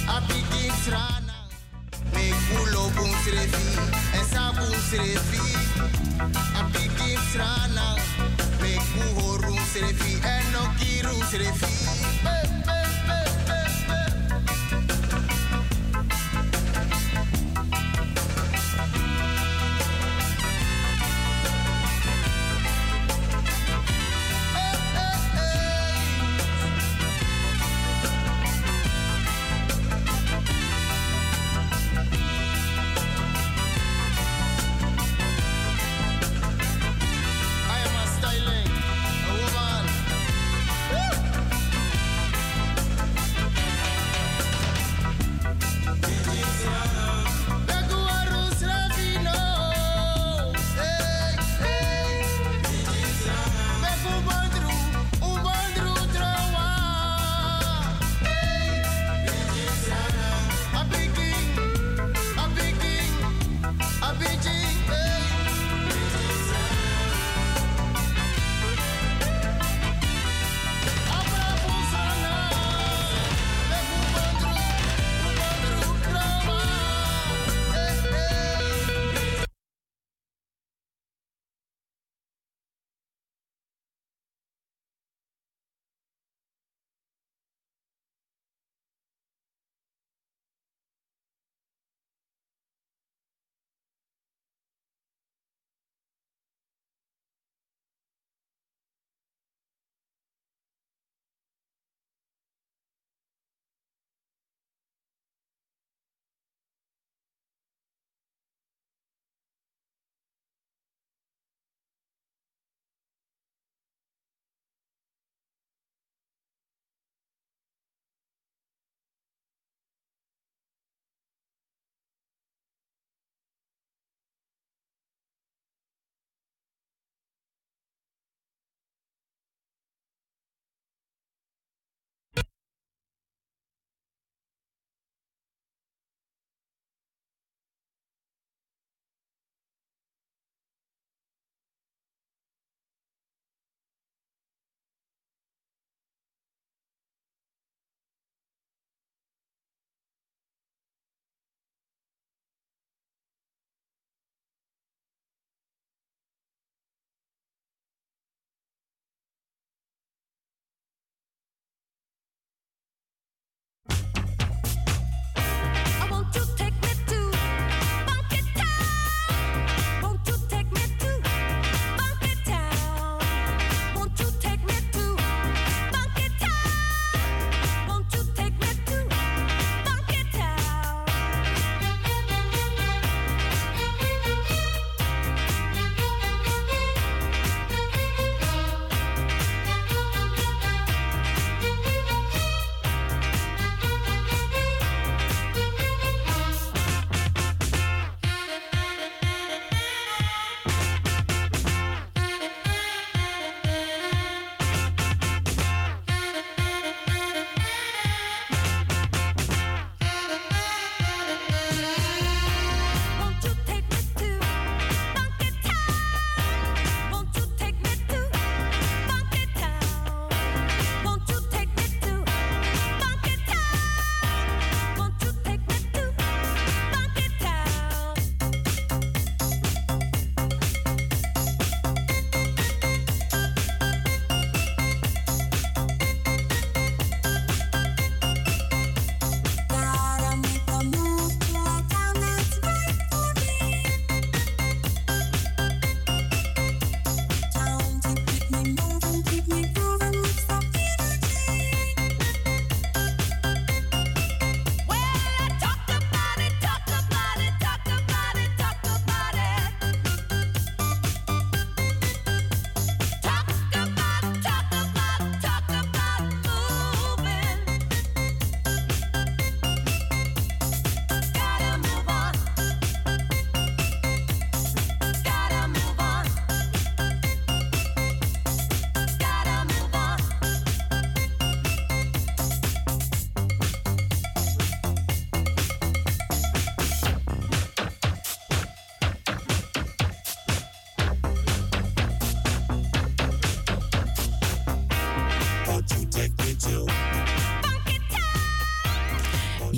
Apiki strana. Me kulo bun srefi. Esa bun srefi. Apiki strana. Me kuhorun srefi. Eno kirun srefi.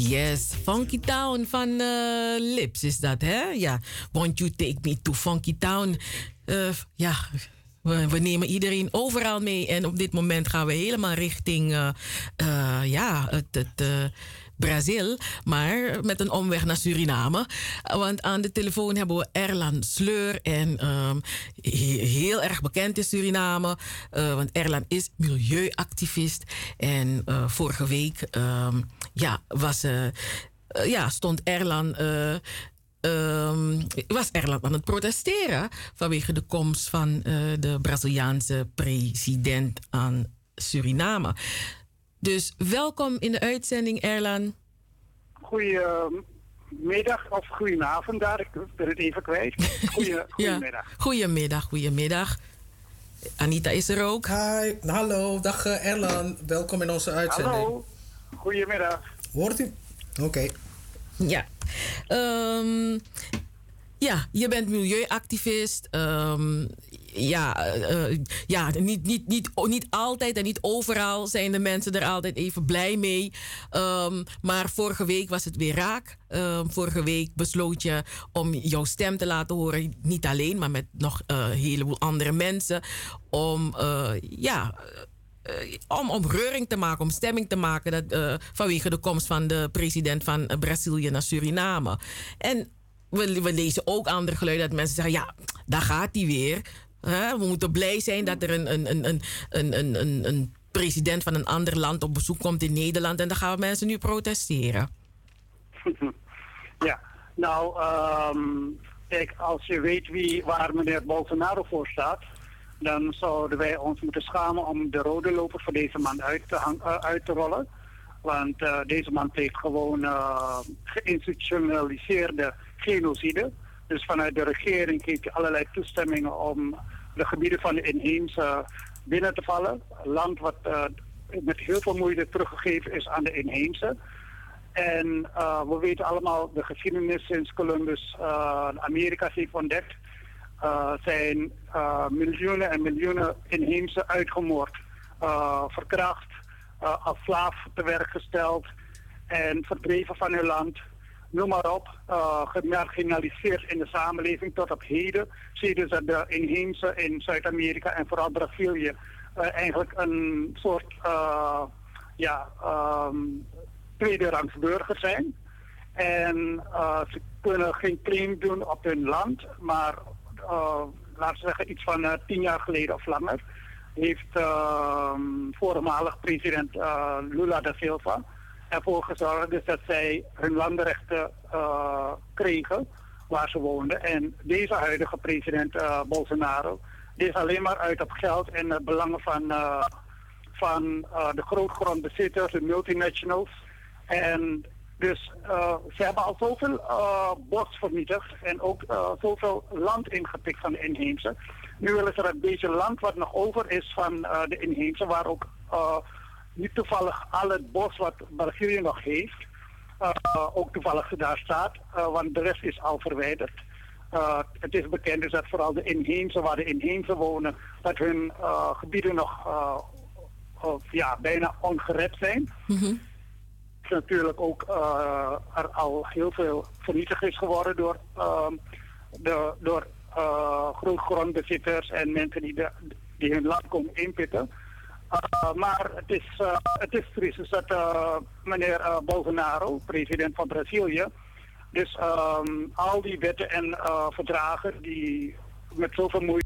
Yes, Funky Town van Lips is dat, hè? Ja, Won't You Take Me to Funky Town. Ja, we nemen iedereen overal mee. En op dit moment gaan we helemaal richting ja, Brazil. Maar met een omweg naar Suriname. Want aan de telefoon hebben we Erlan Sleur. En heel erg bekend in Suriname. Want Erlan is milieuactivist. En vorige week stond Erlan... was Erland aan het protesteren vanwege de komst van de Braziliaanse president aan Suriname. Dus welkom in de uitzending, Erlan. Goedemiddag of goedenavond daar, ik ben het even kwijt. Goedemiddag. Goedemiddag. Anita is er ook. Hi, hallo, dag Erlan. Welkom in onze uitzending. Hallo, goedemiddag. Hoort u? Oké. Ja. Ja, je bent milieuactivist. Niet altijd en niet overal zijn de mensen er altijd even blij mee. Maar vorige week was het weer raak. Vorige week besloot je om jouw stem te laten horen. Niet alleen, maar met nog een heleboel andere mensen. Om reuring te maken, om stemming te maken vanwege de komst van de president van Brazilië naar Suriname. En we lezen ook andere geluiden dat mensen zeggen, ja, daar gaat hij weer. We moeten blij zijn dat er een president van een ander land op bezoek komt in Nederland en dan gaan mensen nu protesteren. Ja, nou, kijk, als je weet waar meneer Bolsonaro voor staat, dan zouden wij ons moeten schamen om de rode loper voor deze man uit te rollen. Want deze man pleegt gewoon geïnstitutionaliseerde genocide. Dus vanuit de regering kreeg je allerlei toestemmingen om de gebieden van de inheemse binnen te vallen. Een land wat met heel veel moeite teruggegeven is aan de inheemse. En we weten allemaal de geschiedenis sinds Columbus Amerika heeft ontdekt. Zijn miljoenen en miljoenen inheemse uitgemoord, verkracht, als slaaf te werk gesteld en verdreven van hun land. Noem maar op, gemarginaliseerd in de samenleving tot op heden. Zie je dus dat de inheemse in Zuid-Amerika en vooral Brazilië eigenlijk een soort tweederangs burger zijn. En ze kunnen geen claim doen op hun land, maar laten we zeggen iets van 10 jaar geleden of langer heeft voormalig president Lula da Silva ervoor gezorgd dus dat zij hun landenrechten kregen waar ze woonden. En deze huidige president Bolsonaro, die is alleen maar uit op geld en de belangen van de grootgrondbezitters, de multinationals. En dus ze hebben al zoveel bos vernietigd en ook zoveel land ingepikt van de inheemse. Nu willen ze dat beetje land wat nog over is van de inheemse, waar ook niet toevallig al het bos wat Brazilië nog heeft, ook toevallig daar staat, want de rest is al verwijderd. Het is bekend dus dat vooral de inheemse, waar de inheemse wonen, dat hun gebieden nog bijna ongered zijn. Mm-hmm. Natuurlijk ook er al heel veel vernietigd is geworden door grootgrondbezitters en mensen die hun land komen inpitten. Maar het is triest dus dat meneer Bolsonaro, president van Brazilië, dus al die wetten en verdragen die met zoveel moeite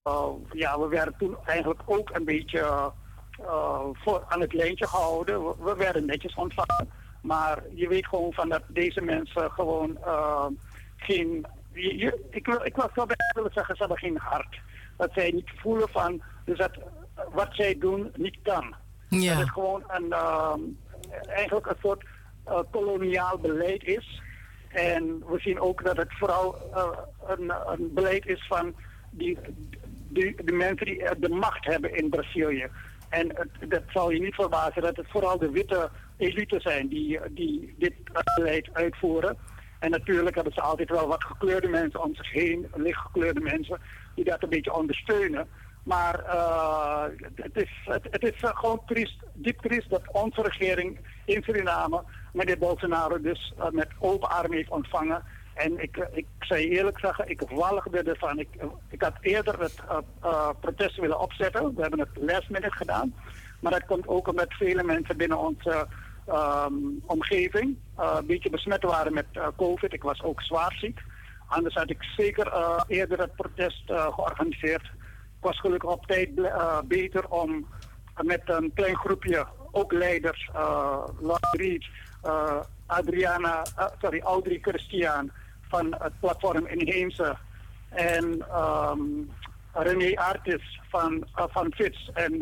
ja, we werden toen eigenlijk ook een beetje voor aan het lijntje gehouden. We werden netjes ontvangen. Maar je weet gewoon van dat deze mensen gewoon geen... Ik wil zo bij willen zeggen, ze hebben geen hart. Dat zij niet voelen van, dus dat wat zij doen niet kan. Ja. Dat het gewoon eigenlijk een soort koloniaal beleid is. En we zien ook dat het vooral een beleid is van de mensen die de macht hebben in Brazilië. En dat zal je niet verbazen dat het vooral de witte elite zijn die dit beleid uitvoeren. En natuurlijk hebben ze altijd wel wat gekleurde mensen om zich heen, lichtgekleurde mensen, die dat een beetje ondersteunen. Maar het is gewoon triest, diep triest dat onze regering in Suriname meneer Bolsonaro dus met open armen heeft ontvangen. En ik zou je eerlijk zeggen, ik walgde ervan. Ik had eerder het protest willen opzetten. We hebben het last minute gedaan. Maar dat komt ook omdat vele mensen binnen onze omgeving een beetje besmet waren met COVID. Ik was ook zwaar ziek. Anders had ik zeker eerder het protest georganiseerd. Ik was gelukkig op tijd beter om met een klein groepje, ook leiders, Audrey Christian van het platform Inheemse en René Artis van FITS en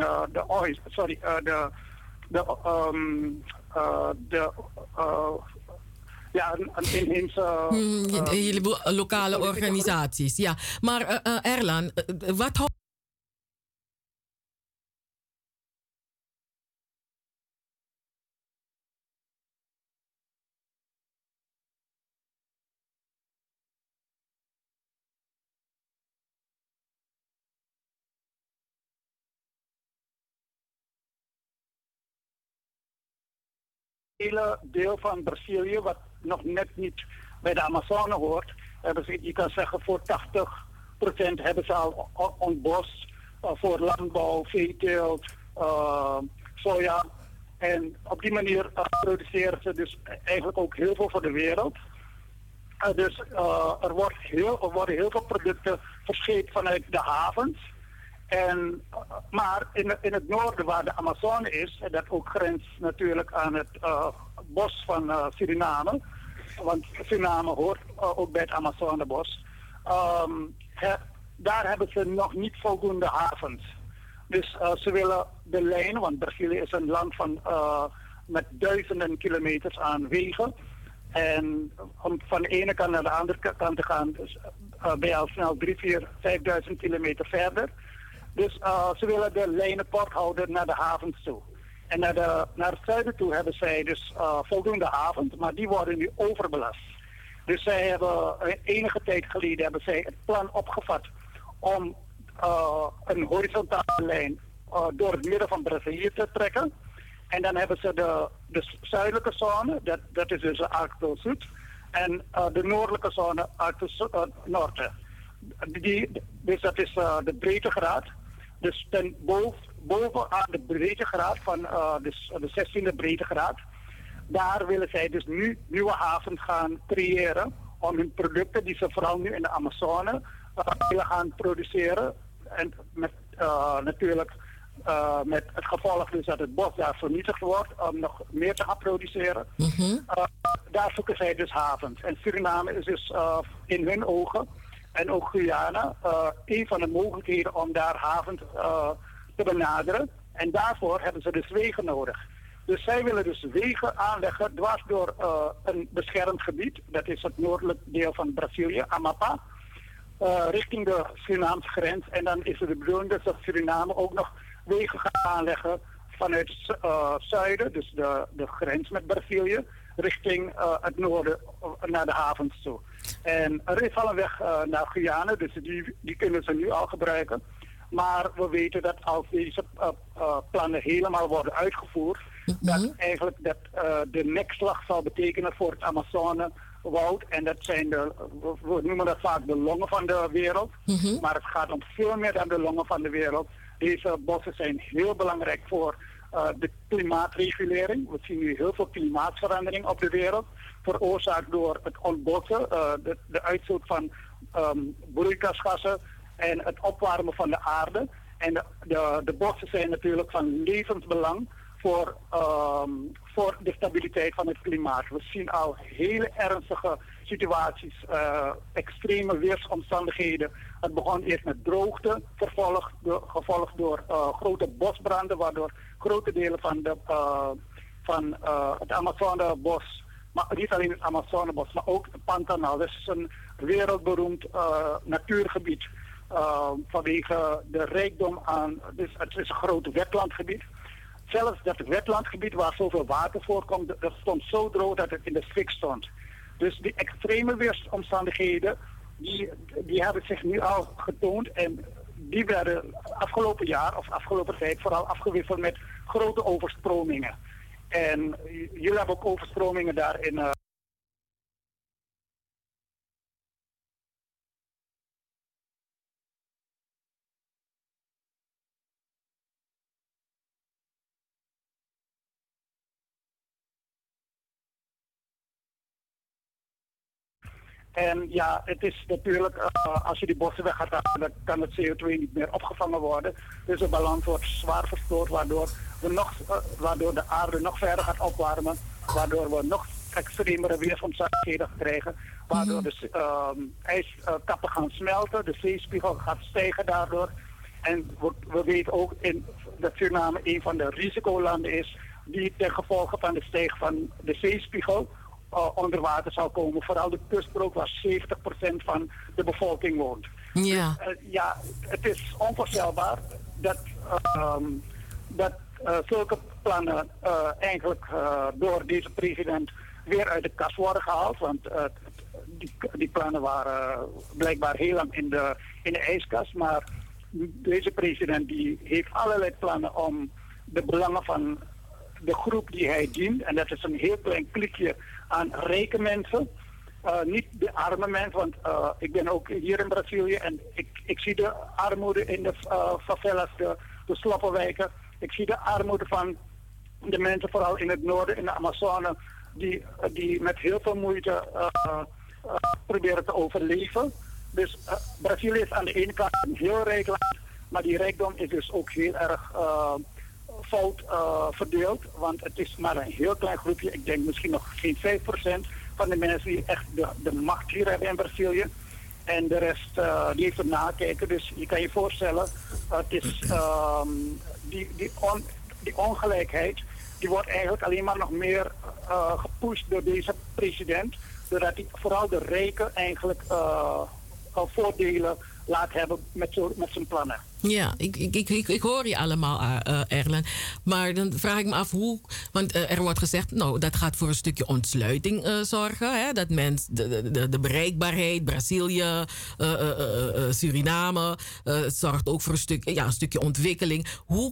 een inheemse... een heleboel lokale organisaties, ja. Maar Erlan, wat houdt... hele deel van Brazilië, wat nog net niet bij de Amazone hoort, hebben ze, je kan zeggen voor 80% hebben ze al ontbost voor landbouw, veeteelt, soja. En op die manier produceren ze dus eigenlijk ook heel veel voor de wereld. Dus er worden heel veel producten verscheept vanuit de havens. Maar in het noorden waar de Amazone is, en dat ook grenst natuurlijk aan het bos van Suriname, want Suriname hoort ook bij het Amazonebos, daar hebben ze nog niet voldoende havens. Dus ze willen de lijn, want Brazilië is een land met duizenden kilometers aan wegen. En om van de ene kant naar de andere kant te gaan, dus, ben je al snel 3.000, 5.000 kilometer verder. Dus ze willen de lijnen kort houden naar de havens toe. En naar het zuiden toe hebben zij dus voldoende havens, maar die worden nu overbelast. Dus zij hebben enige tijd geleden hebben zij het plan opgevat om een horizontale lijn door het midden van Brazilië te trekken. En dan hebben ze de zuidelijke zone, dat is dus Arco Zuid, en de noordelijke zone Arco Norte. Dus dat is de breedtegraad. Dus bovenaan de breedtegraad van de 16e breedtegraad, daar willen zij dus nu nieuwe havens gaan creëren om hun producten die ze vooral nu in de Amazone willen gaan produceren. En natuurlijk met het gevolg dus dat het bos daar vernietigd wordt om nog meer te gaan produceren. Daar zoeken zij dus havens. En Suriname is dus in hun ogen, en ook Guyana, een van de mogelijkheden om daar havens te benaderen. En daarvoor hebben ze dus wegen nodig. Dus zij willen dus wegen aanleggen dwars door een beschermd gebied. Dat is het noordelijk deel van Brazilië, Amapá. Richting de Surinaamse grens. En dan is het de bedoeling dus dat Suriname ook nog wegen gaat aanleggen vanuit het zuiden, dus de grens met Brazilië, richting het noorden naar de havens toe. En er is al een weg naar Guyana, dus die kunnen ze nu al gebruiken. Maar we weten dat als deze plannen helemaal worden uitgevoerd, dat eigenlijk de nekslag zal betekenen voor het Amazonewoud. En dat zijn we noemen dat vaak de longen van de wereld. Maar het gaat om veel meer dan de longen van de wereld. Deze bossen zijn heel belangrijk voor de klimaatregulering. We zien nu heel veel klimaatverandering op de wereld, veroorzaakt door het ontbossen, de uitstoot van broeikasgassen en het opwarmen van de aarde. En de bossen zijn natuurlijk van levensbelang voor de stabiliteit van het klimaat. We zien al hele ernstige situaties, extreme weersomstandigheden. Het begon eerst met droogte, gevolgd door grote bosbranden, waardoor grote delen van het Amazonebos, maar niet alleen het Amazonebos, maar ook het Pantanal. Dat is een wereldberoemd natuurgebied vanwege de rijkdom aan. Dus het is een groot wetlandgebied. Zelfs dat wetlandgebied waar zoveel water voorkomt, dat stond zo droog dat het in de fik stond. Dus die extreme weersomstandigheden, die hebben zich nu al getoond en die werden afgelopen jaar of afgelopen tijd vooral afgewisseld met grote overstromingen. En jullie hebben ook overstromingen daar in En ja, het is natuurlijk, als je die bossen weg gaat halen, dan kan het CO2 niet meer opgevangen worden. Dus de balans wordt zwaar verstoord, waardoor de aarde nog verder gaat opwarmen. Waardoor we nog extremere weersomstandigheden krijgen. Waardoor de ijskappen gaan smelten, de zeespiegel gaat stijgen daardoor. En we weten ook dat Suriname een van de risicolanden is die ten gevolge van de stijging van de zeespiegel onder water zal komen. Vooral de kuststrook waar 70% van de bevolking woont. Ja. Dus, het is onvoorstelbaar dat zulke plannen eigenlijk door deze president weer uit de kast worden gehaald. Want die plannen waren blijkbaar heel lang in de ijskast. Maar deze president die heeft allerlei plannen om de belangen van de groep die hij dient, en dat is een heel klein klikje aan rijke mensen, niet de arme mensen, want ik ben ook hier in Brazilië en ik zie de armoede in de favelas, de sloppenwijken. Ik zie de armoede van de mensen vooral in het noorden, in de Amazone, die met heel veel moeite proberen te overleven. Dus Brazilië is aan de ene kant een heel rijk land, maar die rijkdom is dus ook heel erg fout verdeeld, want het is maar een heel klein groepje. Ik denk misschien nog geen 5% van de mensen die echt de macht hier hebben in Brazilië. En de rest die heeft het nakijken. Dus je kan je voorstellen, het is die ongelijkheid, die wordt eigenlijk alleen maar nog meer gepusht door deze president, doordat hij vooral de rijken eigenlijk voordelen laat hebben met zijn plannen. Ja, ik hoor je allemaal, Erlen. Maar dan vraag ik me af hoe. Want er wordt gezegd, nou, dat gaat voor een stukje ontsluiting zorgen. Hè? Dat de bereikbaarheid, Brazilië, Suriname. Het zorgt ook voor een stukje ontwikkeling.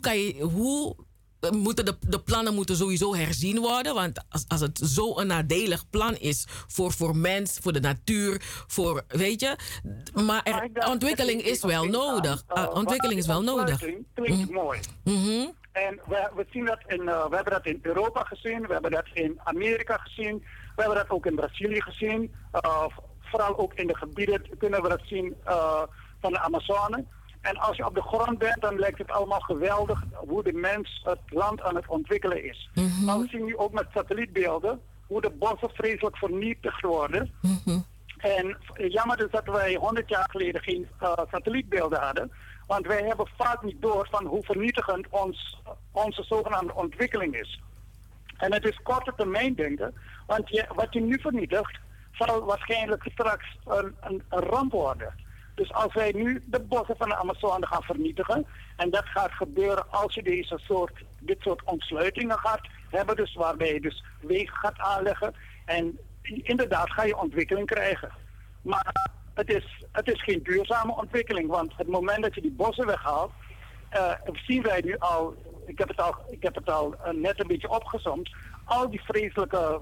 De plannen moeten sowieso herzien worden. Want als het zo een nadelig plan is voor mens, voor de natuur, weet je. Maar ontwikkeling is wel nodig. Ontwikkeling is wel nodig. Klinkt mooi. Mm-hmm. En we zien dat we hebben dat in Europa gezien, we hebben dat in Amerika gezien, we hebben dat ook in Brazilië gezien. Vooral ook in de gebieden kunnen we dat zien van de Amazone. En als je op de grond bent, dan lijkt het allemaal geweldig hoe de mens het land aan het ontwikkelen is. Mm-hmm. Maar we zien nu ook met satellietbeelden hoe de bossen vreselijk vernietigd worden. Mm-hmm. En jammer is dat wij 100 jaar geleden geen satellietbeelden hadden. Want wij hebben vaak niet door van hoe vernietigend onze zogenaamde ontwikkeling is. En het is korte termijn denken, want wat je nu vernietigt, zal waarschijnlijk straks een ramp worden. Dus als wij nu de bossen van de Amazone gaan vernietigen, en dat gaat gebeuren als je dit soort ontsluitingen gaat hebben, dus waarbij je dus wegen gaat aanleggen, en inderdaad ga je ontwikkeling krijgen. Maar het is geen duurzame ontwikkeling, want het moment dat je die bossen weghaalt, zien wij nu al, ik heb het al net een beetje opgezomd, al die vreselijke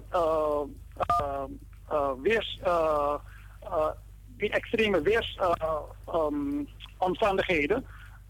die extreme weersomstandigheden.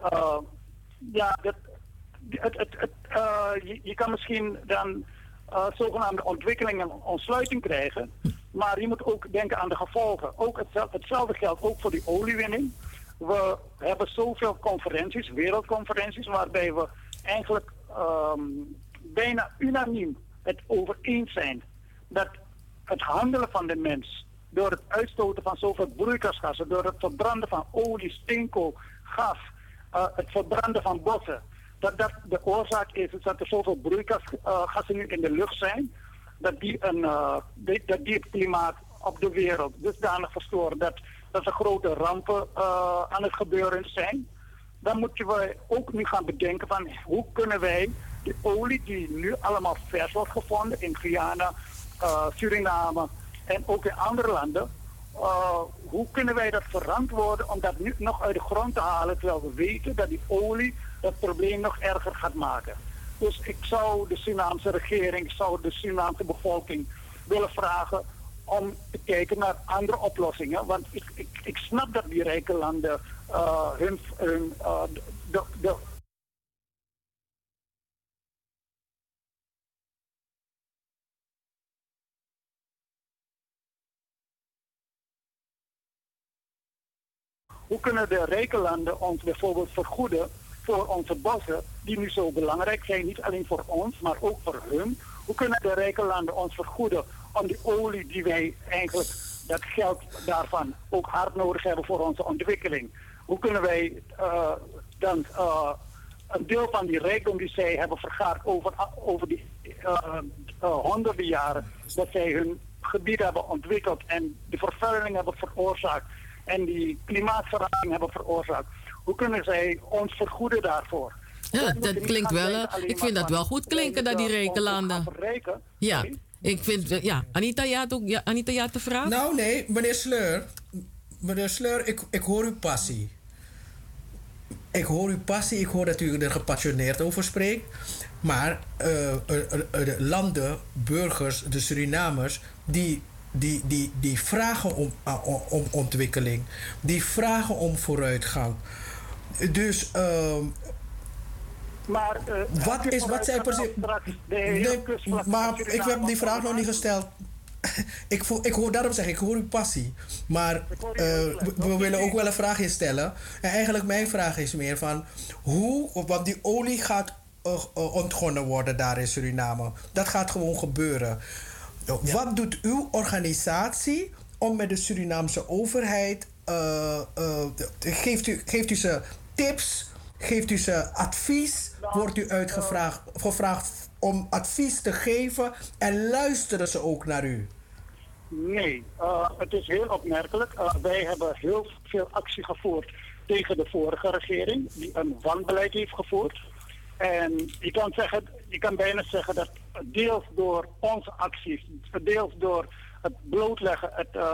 Je kan misschien dan zogenaamde ontwikkeling en ontsluiting krijgen, maar je moet ook denken aan de gevolgen. Ook hetzelfde geldt ook voor die oliewinning. We hebben zoveel conferenties, wereldconferenties, waarbij we eigenlijk bijna unaniem het over eens zijn dat het handelen van de mens door het uitstoten van zoveel broeikasgassen, door het verbranden van olie, steenkool, gas, het verbranden van bossen, dat de oorzaak is dat er zoveel broeikasgassen nu in de lucht zijn, dat die het klimaat op de wereld dusdanig verstoren dat er grote rampen aan het gebeuren zijn. Dan moeten we ook nu gaan bedenken van hoe kunnen wij de olie die nu allemaal vers wordt gevonden in Guyana, Suriname en ook in andere landen, hoe kunnen wij dat verantwoorden om dat nu nog uit de grond te halen, terwijl we weten dat die olie dat probleem nog erger gaat maken. Dus ik zou de Surinaamse regering, ik zou de Surinaamse bevolking willen vragen om te kijken naar andere oplossingen. Want ik snap dat die rijke landen hoe kunnen de rijke landen ons bijvoorbeeld vergoeden voor onze bossen, die nu zo belangrijk zijn, niet alleen voor ons, maar ook voor hun. Hoe kunnen de rijke landen ons vergoeden om die olie die wij eigenlijk, dat geld daarvan, ook hard nodig hebben voor onze ontwikkeling? Hoe kunnen wij dan een deel van die rijkdom die zij hebben vergaard over die honderden jaren, dat zij hun gebied hebben ontwikkeld en de vervuiling hebben veroorzaakt en die klimaatverandering hebben veroorzaakt. Hoe kunnen zij ons vergoeden daarvoor? Ja, dat klinkt wel. Ik vind dat wel goed klinken, dat die rijke landen. Ja, ik vind. Ja, Anita, Anita, ja, te vragen? Nou, nee, meneer Sleur. Meneer Sleur, ik hoor uw passie. Ik hoor uw passie, ik hoor dat u er gepassioneerd over spreekt. Maar de landen, burgers, de Surinamers, die vragen om ontwikkeling. Die vragen om vooruitgang. Dus maar wat zij precies. Maar ik heb die vraag nog niet gesteld. Ik hoor, daarom zeg ik hoor uw passie. Maar we willen ook wel een vraagje stellen. En eigenlijk mijn vraag is meer van want die olie gaat ontgonnen worden daar in Suriname. Dat gaat gewoon gebeuren. Ja. Wat doet uw organisatie om met de Surinaamse overheid... geeft u ze tips? Geeft u ze advies? Wordt u gevraagd om advies te geven? En luisteren ze ook naar u? Nee, het is heel opmerkelijk. Wij hebben heel veel actie gevoerd tegen de vorige regering, die een wanbeleid heeft gevoerd. En je kan bijna zeggen dat deels door onze acties, deels door het blootleggen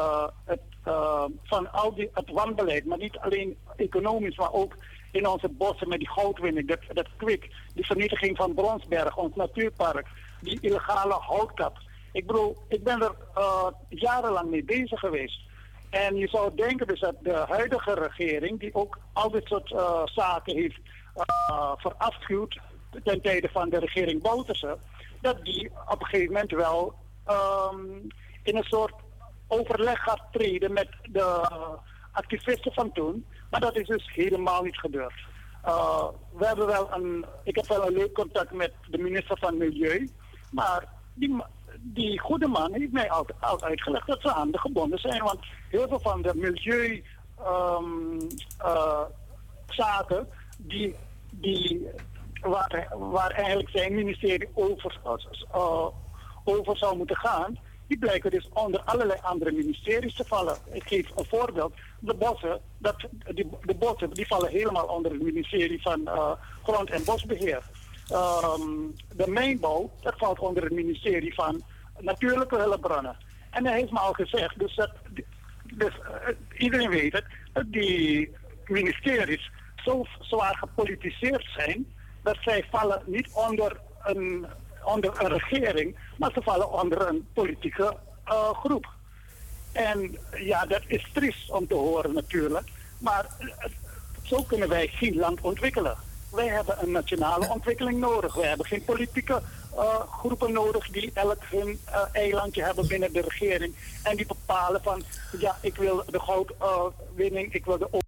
van het wanbeleid, maar niet alleen economisch, maar ook in onze bossen met die goudwinning, dat kwik, die vernietiging van Bronsberg, ons natuurpark, die illegale houtkap. Ik bedoel, ik ben er jarenlang mee bezig geweest. En je zou denken dus dat de huidige regering, die ook al dit soort zaken heeft verafschuwd ten tijde van de regering Bouterse, dat die op een gegeven moment wel in een soort overleg gaat treden met de activisten van toen. Maar dat is dus helemaal niet gebeurd. Ik heb wel een leuk contact met de minister van Milieu, maar die goede man heeft mij altijd uitgelegd dat ze handen gebonden zijn. Want heel veel van de milieuzaken waar eigenlijk zijn ministerie over zou moeten gaan, die blijken dus onder allerlei andere ministeries te vallen. Ik geef een voorbeeld. De bossen die vallen helemaal onder het ministerie van Grond- en Bosbeheer. De mijnbouw, dat valt onder het ministerie van Natuurlijke Hulpbronnen. En hij heeft me al gezegd, dus iedereen weet het, dat die ministeries zo zwaar gepolitiseerd zijn, dat zij vallen niet onder een regering, maar ze vallen onder een politieke groep. En ja, dat is triest om te horen natuurlijk, maar zo kunnen wij geen land ontwikkelen. Wij hebben een nationale ontwikkeling nodig. Wij hebben geen politieke groepen nodig die elk hun eilandje hebben binnen de regering. En die bepalen van, ja, ik wil de goudwinning, ik wil de